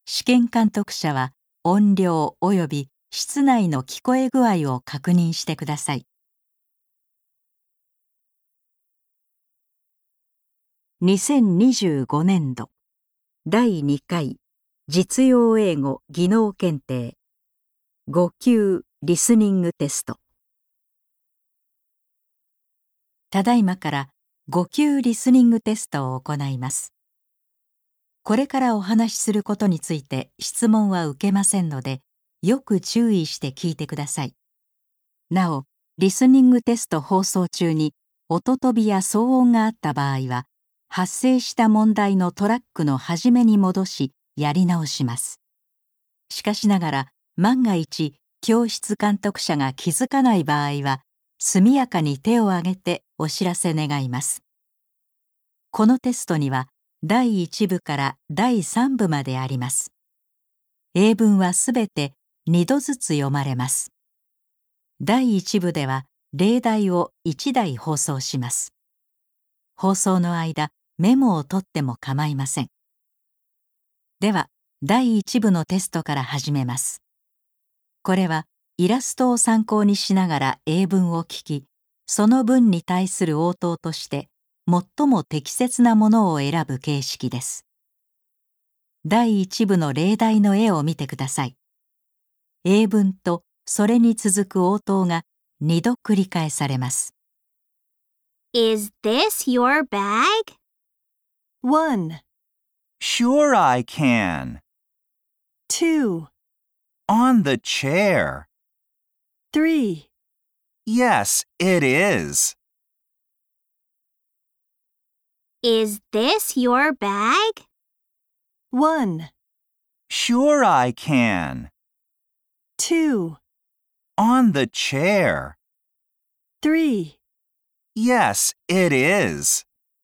試験監督者は音量及び室内の聞こえ具合を確認してください。2025年度第2回実用英語技能検定5級リスニングテスト。ただいまから5級リスニングテストを行います。これからお話しすることについて質問は受けませんので、よく注意して聞いてください。なお、リスニングテスト放送中に音飛びや騒音があった場合は、発生した問題のトラックの始めに戻し、やり直します。しかしながら、万が一、教室監督者が気づかない場合は、速やかに手を挙げてお知らせ願います。このテストには、第1部から第3部まであります。英文はすべて2度ずつ読まれます。第1部では例題を1題放送します。放送の間、メモを取っても構いません。では、第1部のテストから始めます。これはイラストを参考にしながら英文を聞き、その文に対する応答として最も適切なものを選ぶ形式です。第1部の例題の絵を見てください。英文とそれに続く応答が2度繰り返されます。 Is this your bag? 1, Sure I can. 2, On the chair. 3, Yes, it is. Is this your bag? 1, Sure I can. 2, On the chair. 3. Yes, it is.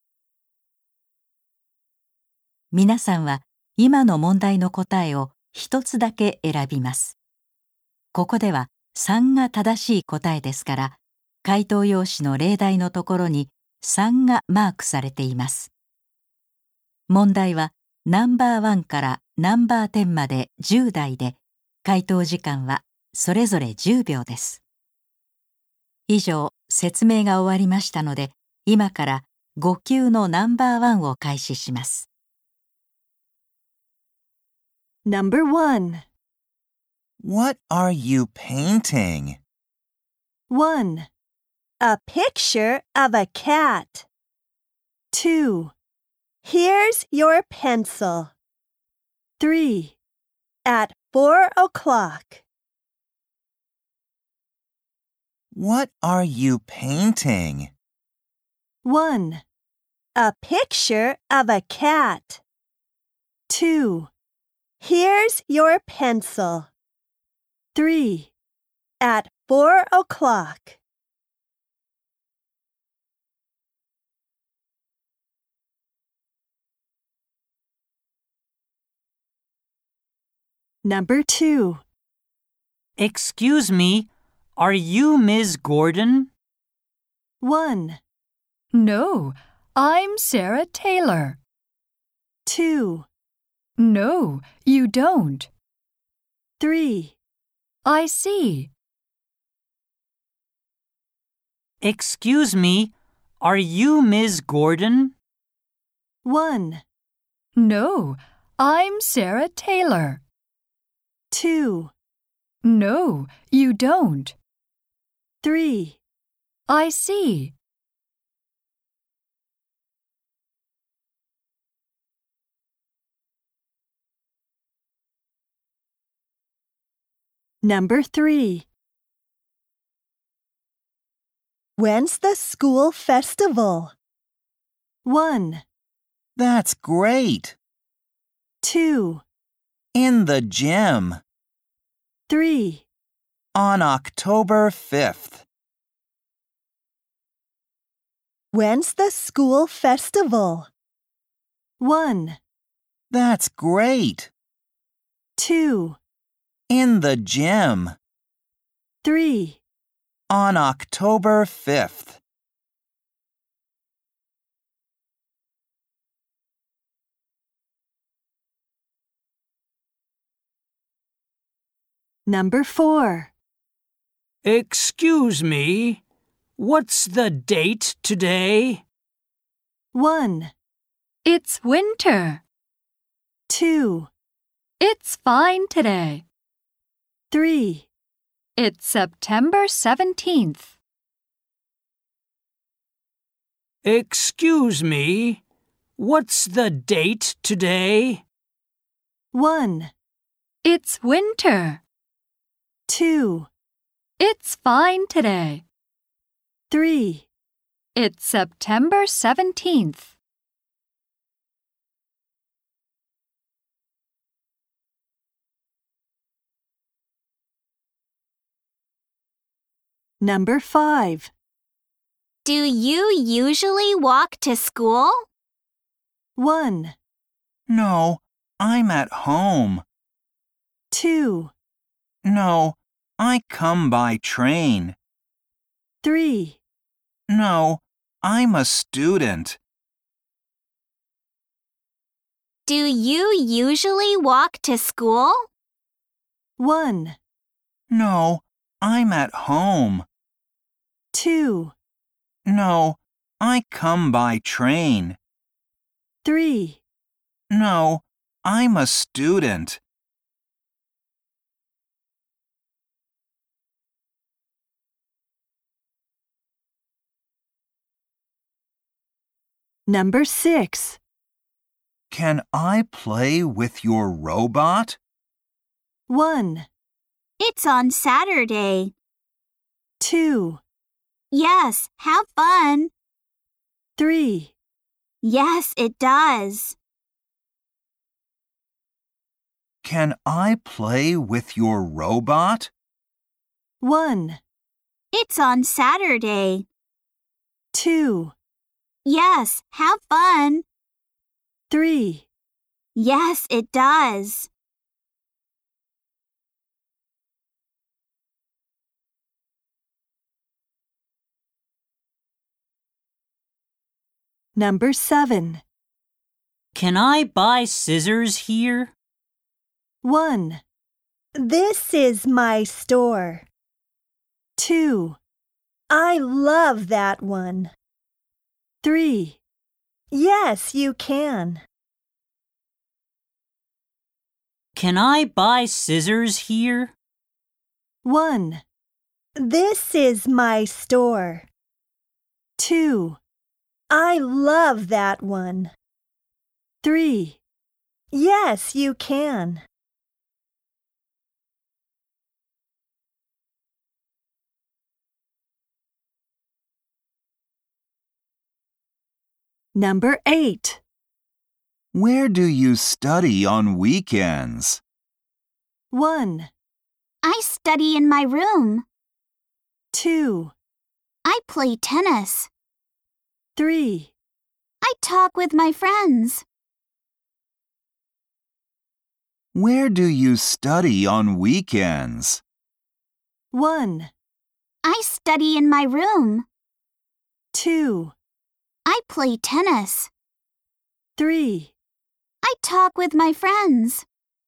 皆さんは今の問題の答えを一つだけ選びます。ここでは3が正しい答えですから、回答用紙の例題のところに3がマークされています。問題はナンバー1からナンバー10まで10題で、回答時間はそれぞれ10秒です。以上、説明が終わりましたので、今から5級のナンバー1を開始します。 Number 1. What are you painting? 1. A picture of a cat. 2. Here's your pencil. 3. At 4 o'clock. What are you painting? 1. A picture of a cat. 2. Here's your pencil. 3. At 4 o'clock. Number 2. Excuse me, are you Ms. Gordon? 1. No, I'm Sarah Taylor. 2. No, you don't. 3. I see. Excuse me, are you Ms. Gordon? 1. No, I'm Sarah Taylor. 2. No, you don't. 3. I see. Number 3. When's the school festival? 1. That's great. 2. In the gym. 3. On October 5th. When's the school festival? 1. That's great. 2. In the gym. 3. On October 5th. Number 4. Excuse me, what's the date today? 1, It's winter. 2, It's fine today. 3, It's September 17th. Excuse me, what's the date today? 1, It's winter. 2, It's fine today. 3, It's September 17th. Number 5. Do you usually walk to school? 1, No, I'm at home. 2, No, I come by train. 3, No, I'm a student. Do you usually walk to school? 1, No, I'm at home. 2, No, I come by train. 3, No, I'm a student. Number 6. Can I play with your robot? 1, It's on Saturday. 2, Yes, have fun. 3, Yes, it does. Can I play with your robot? 1, It's on Saturday. 2, Yes, have fun. 3, Yes, it does. Number 7. Can I buy scissors here? 1, This is my store. 2, I love that one. 3, Yes, you can. Can I buy scissors here? 1, This is my store. 2, I love that one. 3, Yes, you can. Number 8. Where do you study on weekends? 1, I study in my room. 2, I play tennis. 3, I talk with my friends. Where do you study on weekends? 1, I study in my room. 2, I play tennis. 3, I talk with my friends.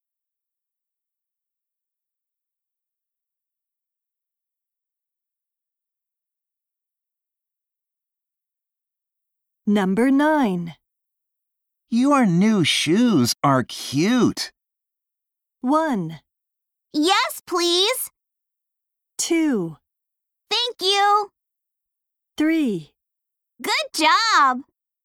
Number 9. Your new shoes are cute. 1, Yes, please. 2, Thank you. 3, Good job.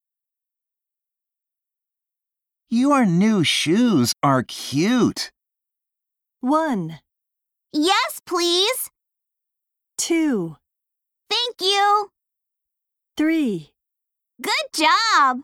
Your new shoes are cute. 1, Yes, please. 2, Thank you. 3, Good job.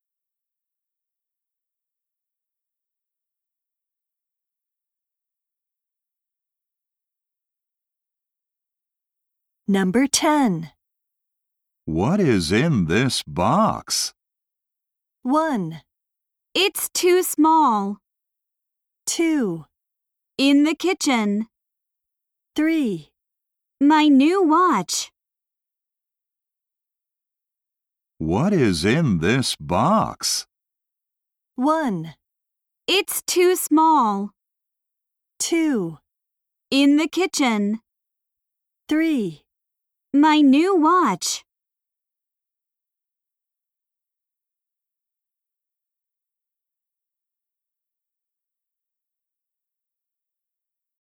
Number 10. What is in this box? 1, It's too small. 2, In the kitchen. 3, My new watch. What is in this box? 1, It's too small. 2, In the kitchen. 3, My new watch.